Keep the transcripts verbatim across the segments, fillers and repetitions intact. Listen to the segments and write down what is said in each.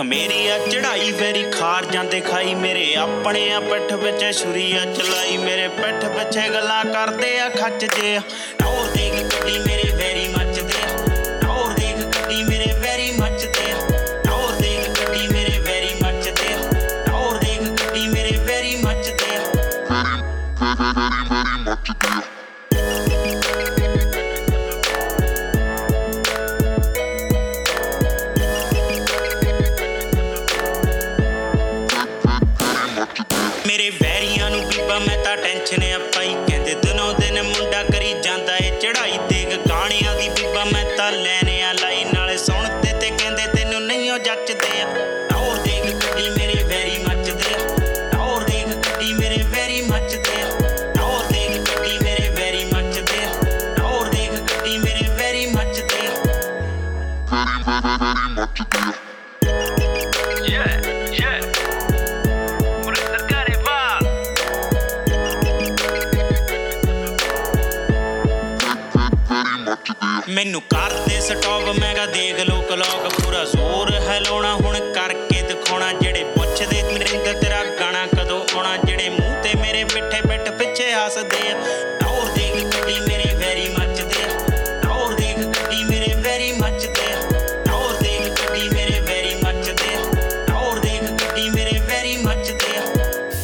ਮੇਰੀ ਆ ਚੜਾਈ ਵੈਰੀ ਖਾਰ ਜਾਂਦੇ ਖਾਈ ਮੇਰੇ ਆਪਣੇ ਆ ਪਿੱਠ ਵਿੱਚ ਛੁਰੀ ਆ ਚਲਾਈ ਮੇਰੇ ਪਿੱਠ ਪਿੱਛੇ ਗੱਲਾਂ ਕਰਦੇ ਆ ਖੱਚ ਜੇ ਟੌਰ ਦੇਖ ਗੱਡੀ ਮੇਰੇ ਵੈਰੀ ਮੱਚਦੇ ਆ ਟੌਰ ਦੇਖ ਗੱਡੀ ਮੇਰੇ ਵੈਰੀ ਮੱਚਦੇ ਆ ਟੌਰ ਦੇਖ ਗੱਡੀ ਮੇਰੇ ਵੈਰੀ ਮੱਚਦੇ ਆ ਟੌਰ ਦੇਖ ਗੱਡੀ ਮੇਰੇ ਵੈਰੀ ਮੱਚਦੇ ਆ ਮੇਰੇ ਵੈਰੀਆਂ ਨੂੰ ਬੀਬਾ ਮੈਂ ਤਾਂ ਟੈਨਸ਼ਨ ਆ ਪਾਈ ਕਹਿੰਦੇ ਦਿਨੋਂ ਦਿਨ ਮੁੰਡਾ ਕਰੀ ਜਾਂਦਾ ਏ ਚੜਾਈ ਦੇਖ ਗਾਣਿਆਂ ਦੀ ਬੀਬਾ ਮੈਂ ਤਾਂ ਲੈਣੇ ਆ ਲਾਈ ਨਾਲੇ ਸੁਣਦੇ ਤੇ ਕਹਿੰਦੇ ਤੈਨੂੰ ਨਹੀਂ ਉਹ ਜੱਚਦੇ ਆ ਟੌਰ ਦੇਖ ਗੱਡੀ ਮੇਰੇ ਵੈਰੀ ਮੱਚਦੇ ਆ ਟੌਰ ਦੇਖ ਗੱਡੀ ਮੇਰੇ ਵੈਰੀ ਮੱਚਦੇ ਆ ਟੌਰ ਦੇਖ ਗੱਡੀ ਮੇਰੇ ਵੈਰੀ ਮੱਚਦੇ ਆ ਟੌਰ ਦੇਖ ਗੱਡੀ ਮੇਰੇ ਵੈਰੀ ਮੱਚਦੇ ਆ ਮੈਨੂੰ ਕਰਦੇ ਸਟਾਪ ਮੈਂ ਕਾ ਦੇਖ ਲੋ ਕਲੌਕ ਪੂਰਾ ਜ਼ੋਰ ਹੈ ਲਾਉਣਾ ਹੁਣ ਕਰਕੇ ਦਿਖਾਉਣਾ ਜਿਹੜੇ ਪੁੱਛਦੇ ਨਰਿੰਦਰ ਤੇਰਾ ਗਾਣਾ ਕਦੋਂ ਆਉਣਾ ਜਿਹੜੇ ਮੂੰਹ ਤੇ ਮੇਰੇ ਮਿੱਠੇ ਪਿੱਠ ਪਿੱਛੇ ਹੱਸਦੇ ਆ ਟੌਰ ਦੇਖ ਗੱਡੀ ਮੇਰੇ ਵੈਰੀ ਮੱਚਦੇ ਆ ਟੌਰ ਦੇਖ ਗੱਡੀ ਮੇਰੇ ਵੈਰੀ ਮੱਚਦੇ ਆ ਟੌਰ ਦੇਖ ਗੱਡੀ ਮੇਰੇ ਵੈਰੀ ਮੱਚਦੇ ਆ ਟੌਰ ਦੇਖ ਗੱਡੀ ਮੇਰੇ ਵੈਰੀ ਮੱਚਦੇ ਆ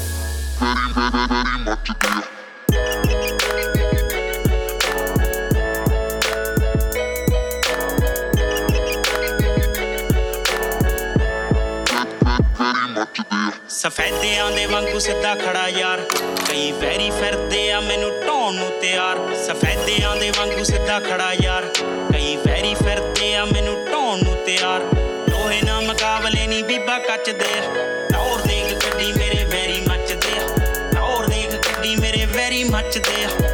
ਸਫੈਦਿਆਂ ਦੇ ਵਾਂਗੂ ਸਿੱਧਾ ਖੜਾ ਯਾਰ ਕਈ ਵੈਰੀ ਫਿਰਦੇ ਆ ਮੈਨੂੰ ਢਾਉਣ ਨੂੰ ਤਿਆਰ ਸਫੈਦਿਆਂ ਦੇ ਵਾਂਗੂ ਸਿੱਧਾ ਖੜਾ ਯਾਰ ਕਈ ਵੈਰੀ ਫਿਰਦੇ ਆ ਮੈਨੂੰ ਢਾਉਣ ਨੂੰ ਤਿਆਰ ਲੋਹੇ ਨਾਲ ਮੁਕਾਬਲੇ ਨਹੀਂ ਬੀਬਾ ਕੱਚਦੇ ਆ ਟੌਰ ਦੇਖ ਗੱਡੀ ਮੇਰੇ ਵੈਰੀ ਮੱਚਦੇ ਆ ਟੌਰ ਦੇਖ ਗੱਡੀ ਮੇਰੇ ਵੈਰੀ ਮੱਚਦੇ ਆ